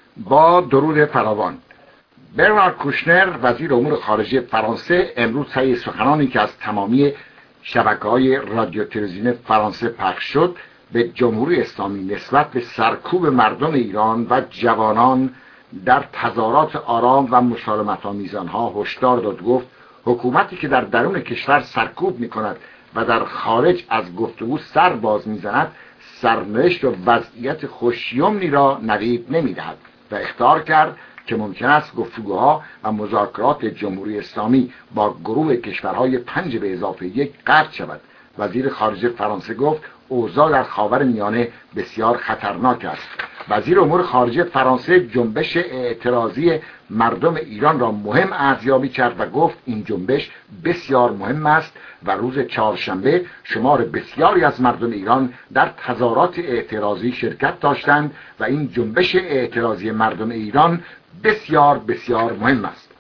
با درود فراوان. برنارد کوشنر وزیر امور خارجه فرانسه امروز طی سخنانی که از تمامی شبکه‌های رادیو تلویزیون فرانسه پخش شد به جمهوری اسلامی نسبت به سرکوب مردم ایران و جوانان در تظاهرات آرام و مسالمت‌آمیز آنها هشدار داد. گفت حکومتی که در درون کشور سرکوب می‌کند و در خارج از گفتگو سر باز می‌زند سرنوشت و وضعیت خوشیمنی را نوید نمی‌دهد و اخطار کرد که ممکن است گفتگوها و مذاکرات جمهوری اسلامی با گروه کشورهای 5+1 قطع شود. وزیر خارجه فرانسه گفت اوضاع در خاورمیانه بسیار خطرناک است. وزیر امور خارجه فرانسه جنبش اعتراضی مردم ایران را مهم ارزیابی کرد و گفت این جنبش بسیار مهم است و روز چهارشنبه شمار بسیاری از مردم ایران در تظاهرات اعتراضی شرکت داشتند و این جنبش اعتراضی مردم ایران بسیار بسیار مهم است.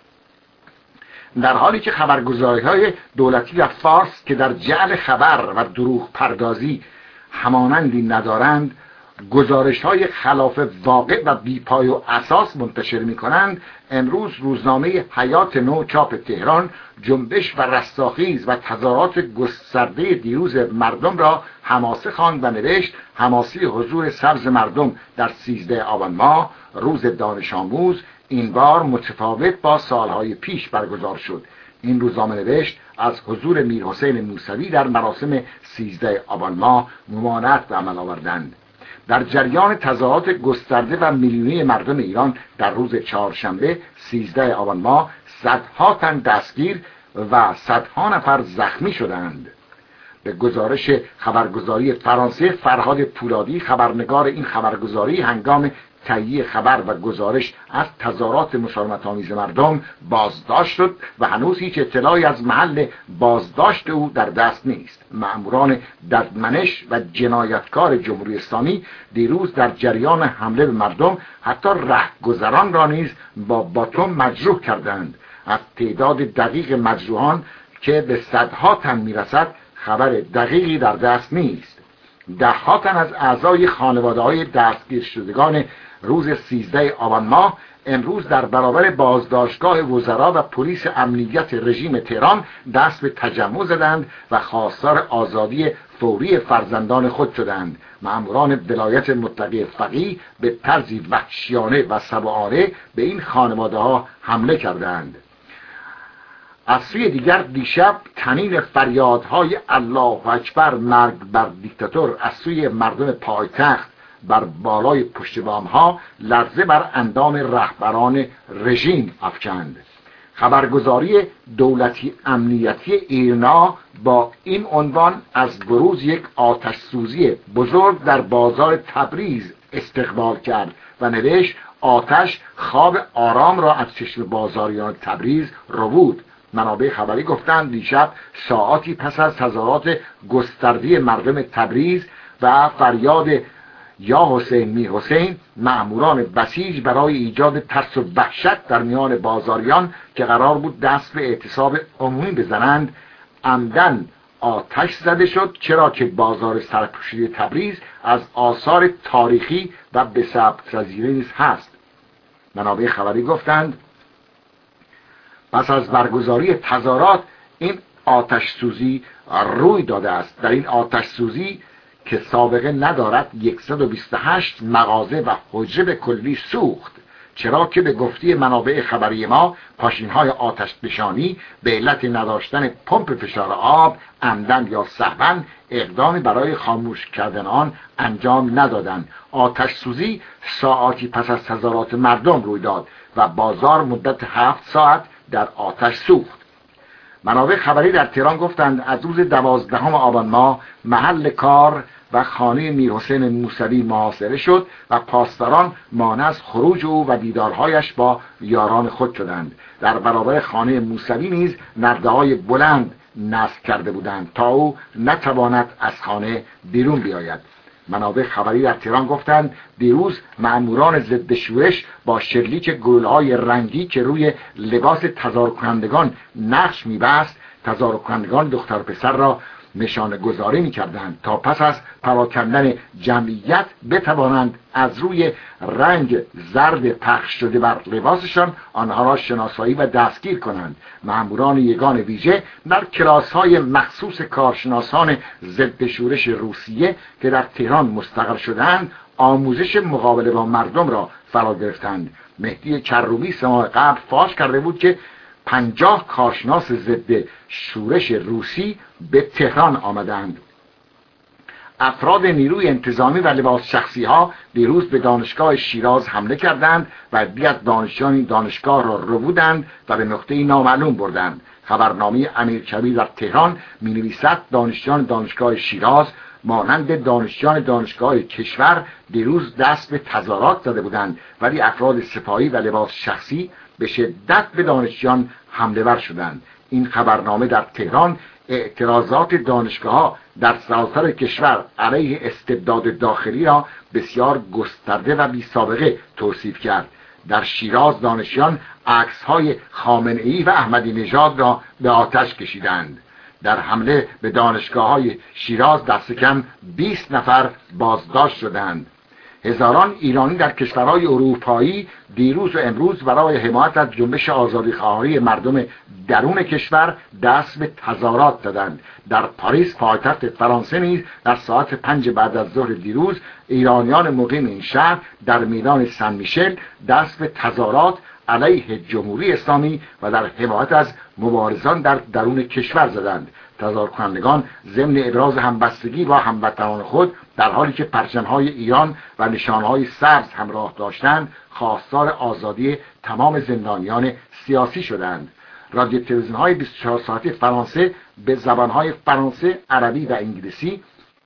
در حالی که خبرگزاری‌های دولتی و فارس که در جعل خبر و دروغ پردازی همانندی ندارند گزارش‌های خلاف واقع و بی‌پای و اساس منتشر می‌کنند، امروز روزنامه حیات نو چاپ تهران جنبش و رستاخیز و تظاهرات گسترده دیروز مردم را حماسه خواند و نوشت حماسی حضور سبز مردم در 13 آبان ماه روز دانش آموز این بار متفاوت با سالهای پیش برگزار شد. این روزنامه نوشت از حضور میرحسین موسوی در مراسم 13 آبان ماه ممانعت به عمل آوردند. در جریان تظاهرات گسترده و میلیونی مردم ایران در روز چهارشنبه 13 آبان ماه صدها تن دستگیر و صدها نفر زخمی شدند. به گزارش خبرگزاری فرانسه فرهاد پولادی خبرنگار این خبرگزاری هنگام تهیه خبر و گزارش از تظاهرات مسالمت‌آمیز مردم بازداشت شد و هنوز هیچ اطلاعی از محل بازداشت او در دست نیست. مأموران ددمنش و جنایتکار جمهوری اسلامی دیروز در جریان حمله به مردم حتی رهگذران را نیز با باتون مجروح کردند. از تعداد دقیق مجروحان که به صدها تن میرسد خبر دقیقی در دست نیست. ده‌ها تن از اعضای خانواده‌های دستگیر شدگان روز 13 آبان ماه امروز در برابر بازداشتگاه وزرا و پلیس امنیت رژیم تهران دست به تجمع زدند و خواستار آزادی فوری فرزندان خود شدند. مأموران ولایت مطلقه فقیه به طرزی وحشیانه و سبعانه به این خانواده‌ها حمله کردند. از سوی دیگر دیشب طنین فریادهای الله اکبر مرگ بر دیکتاتور از سوی مردم پایتخت بر بالای پشت بام‌ها لرزه بر اندام رهبران رژیم افکند. خبرگزاری دولتی امنیتی ایرنا با این عنوان از بروز یک آتش سوزی بزرگ در بازار تبریز استقبال کرد و نوشت آتش خواب آرام را از چشم بازاریان تبریز ربود. منابع خبری گفتند دیشب ساعاتی پس از تظاهرات گسترده مردم تبریز و فریاد یا حسین می حسین مأموران بسیج برای ایجاد ترس و وحشت در میان بازاریان که قرار بود دست به اعتصاب عمومی بزنند عمدن آتش زده شد، چرا که بازار سرپوشیده تبریز از آثار تاریخی و به ثبت پذیری نیز هست. منابع خبری گفتند پس از برگزاری تظاهرات این آتش سوزی روی داده است. در این آتش سوزی که سابقه ندارد 128 مغازه و حجره به کلی سوخت، چرا که به گفته منابع خبری ما پاشین‌های آتش نشانی به علت نداشتن پمپ فشار آب عمدن یا سهواً اقدامی برای خاموش کردن آن انجام ندادند. آتش سوزی ساعاتی پس از تظاهرات مردم روی داد و بازار مدت 7 ساعت در آتش سوخت. منابع خبری در تهران گفتند از روز 12 آبان ماه محل کار و خانه میرحسین موسوی محاصره شد و پاسداران مانع از خروج او و دیدارهایش با یاران خود شدند. در برابر خانه موسوی نیز نرده‌های بلند نصب کرده بودند تا او نتواند از خانه بیرون بیاید. منابع خبری در تهران گفتند دیروز مأموران ضد شورش با شلیک گلوله‌های رنگی که روی لباس تظاهر کنندگان نقش می‌بست تظاهر کنندگان دختر پسر را نشانه گذاری می‌کردند تا پس از پراکندن جمعیت بتوانند از روی رنگ زرد پخش شده بر لباسشان آنها را شناسایی و دستگیر کنند. مأموران یگان ویژه در کلاس‌های مخصوص کارشناسان ضد شورش روسیه که در تهران مستقر شدند آموزش مقابله با مردم را فرا گرفتند. مهدی کروبی 3 ماه قبل فاش کرده بود که 50 کارشناس ضد شورش روسی به تهران آمدند. افراد نیروی انتظامی و لباس شخصی ها دیروز به دانشگاه شیراز حمله کردند و عده‌ای دانشجویان دانشگاه را ربودند و به نقطه نامعلوم بردند. خبرنامه امیرکبیر در تهران می‌نویسد دانشجویان دانشگاه شیراز مانند دانشجویان دانشگاه کشور دیروز دست به تظاهرات زده بودند، ولی افراد سپاهی و لباس شخصی به شدت به دانشجویان حمله ور شدند. این خبرنامه در تهران اعتراضات دانشگاه‌ها در سراسر کشور علیه استبداد داخلی را بسیار گسترده و بی‌سابقه توصیف کرد. در شیراز دانشجویان عکس‌های خامنه‌ای و احمدی نژاد را به آتش کشیدند. در حمله به دانشگاه‌های شیراز دست کم 20 نفر بازداشت شدند. هزاران ایرانی در کشورهای اروپایی دیروز و امروز برای حمایت از جنبش آزادیخواهی مردم درون کشور دست به تظاهرات دادند. در پاریس پایتخت فرانسه نیز در ساعت 5 بعد از ظهر دیروز ایرانیان مقیم این شهر در میدان سن میشل دست به تظاهرات علیه جمهوری اسلامی و در حمایت از مبارزان در درون کشور زدند. تظاهرکنندگان ضمن ابراز همبستگی با هموطنان خود در حالی که پرچم‌های ایران و نشانهای سبز همراه داشتند خواستار آزادی تمام زندانیان سیاسی شدند. رادیو تلویزیون‌های 24 ساعته فرانسه به زبان‌های فرانسه، عربی و انگلیسی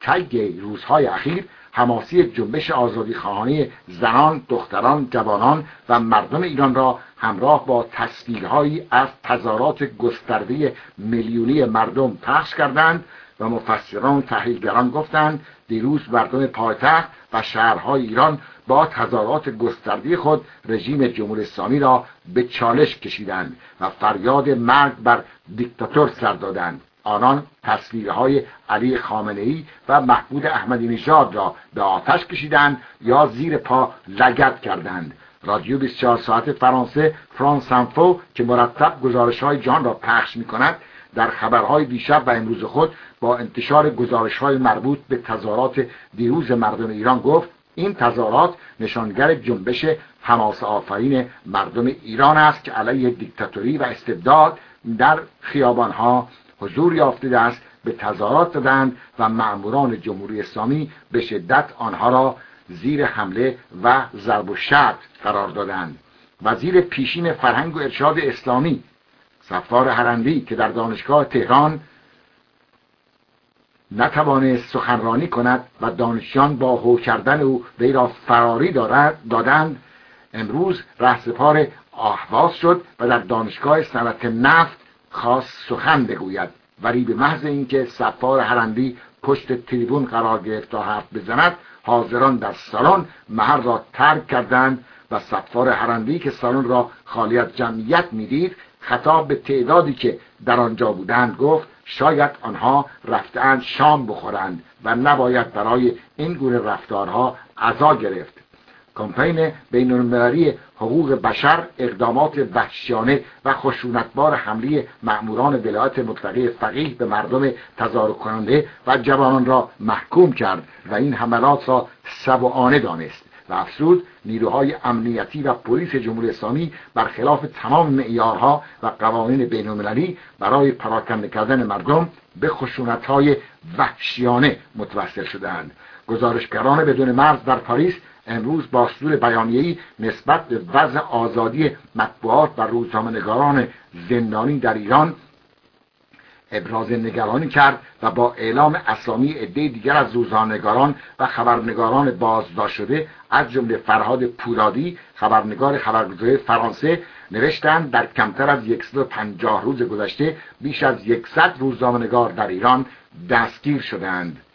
طی روزهای اخیر حماسی جنبش آزادیخواهانه زنان، دختران، جوانان و مردم ایران را همراه با تصویرهایی از تظاهرات گسترده میلیونی مردم پخش کردند و مفسران و تحلیلگران گفتند دیروز مردم پایتخت و شهرهای ایران با تظاهرات گسترده خود رژیم جمهوری اسلامی را به چالش کشیدند و فریاد مرگ بر دیکتاتور سر دادند. آنان تصویرهای علی خامنه‌ای و محمود احمدی نژاد را به آتش کشیدند یا زیر پا لگد کردند. رادیو 24 ساعت فرانسه فرانس انفو که مرتب گزارش‌های جهان را پخش می‌کند در خبرهای دیشب و امروز خود با انتشار گزارش‌های مربوط به تظاهرات دیروز مردم ایران گفت این تظاهرات نشانگر جنبش حماسه آفرین مردم ایران است که علیه دیکتاتوری و استبداد در خیابان‌ها حضور یافته است. به تظاهرات دادند و مأموران جمهوری اسلامی به شدت آنها را زیر حمله و ضرب و شتم قرار دادند. وزیر پیشین فرهنگ و ارشاد اسلامی صفوار حرندی که در دانشگاه تهران نتوانست سخنرانی کند و دانشجویان با هو کردن او وی را فراری دادند، امروز رهسپار اهواز شد و در دانشگاه صنعت نفت خواست سخن بگوید، ولی به محض اینکه صفوار حرندی پشت تریبون قرار گرفت تا حرف بزند حاضران در سالن محل را ترک کردند و صفوار حرندی که سالن را خالی از جمعیت میدید خطاب به تعدادی که در آنجا بودند گفت شاید آنها رفتند شام بخورند و نباید برای این گونه رفتارها عزا گرفت. کمپین بین‌المللی حقوق بشر اقدامات وحشیانه و خشونتبار حمله مأموران ولایت مطلقه فقیه به مردم تظاهر کننده و جوانان را محکوم کرد و این حملات را سبعانه دانست و افزود نیروهای امنیتی و پلیس جمهوری اسلامی برخلاف تمام معیارها و قوانین بین‌المللی برای پراکنده کردن مردم به خشونت‌های وحشیانه متوسل شدند. گزارشگران بدون مرز در پاریس امروز با صدور بیانیه‌ای نسبت به وضع آزادی مطبوعات و روزنامه‌نگاران زندانی در ایران ابراز نگرانی کرد و با اعلام اسامی عده دیگر از روزنامه‌نگاران و خبرنگاران بازداشت شده از جمله فرهاد پولادی خبرنگار خبرگزاری فرانسه نوشتند در کمتر از 150 روز گذشته بیش از 100 روزنامه‌نگار در ایران دستگیر شدند.